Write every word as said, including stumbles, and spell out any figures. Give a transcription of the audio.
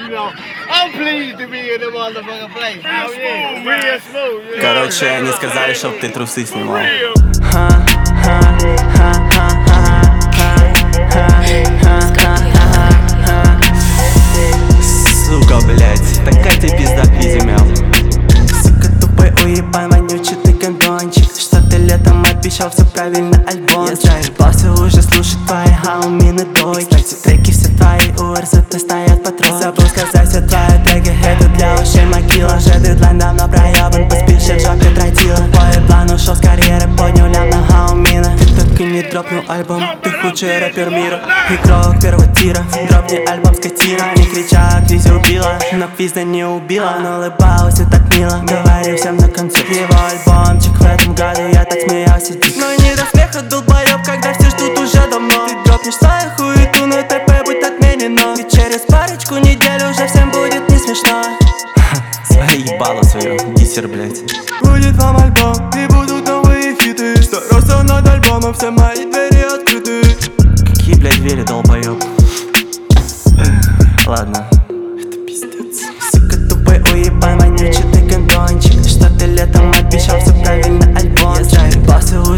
Короче, они сказали, чтоб ты трусы снимал. Сука, блять, такая ты пизда в виде мяу. Сука тупой, уебан, вонючий ты гондончик. Что ты летом обещал, все правильно, альбом. Я заебался уже слушать твои хаумины дойки. Кстати, треки все твои, у эр зэ тэ стоят по трое. Забыл сказать, все твои треки, это для ушей могила. Уже дедлайн давно проебан, поспешит жопе тротила. Твой план ушел с карьеры, поднял лям на хаумина. Ты так и не дропнул альбом, ты худший рэпер мира. Игрок первого тира, дропни альбом, скотина. Не крича, Кризи убила, но пизда не убила. Но улыбалась и так мило, говори всем на концу. Его альбомчик в этом году, я так смеялся. Но не до смеха, долбоёб, когда все ждут уже давно. Ты дропнешь свою хуету, но ТП будет отменено. И через парочку недель уже всем будет не смешно. Свои ебало свое, диссер, блять. Будет вам альбом, и будут новые хиты. Что росла над альбомом, все мои двери открыты. Какие, блять, двери, долбоёб? Ладно, это пиздец. Сука тупой, уебан, вонючий ты гондончик. Что ты летом обещал, все правильно, альбом. Я заебался уже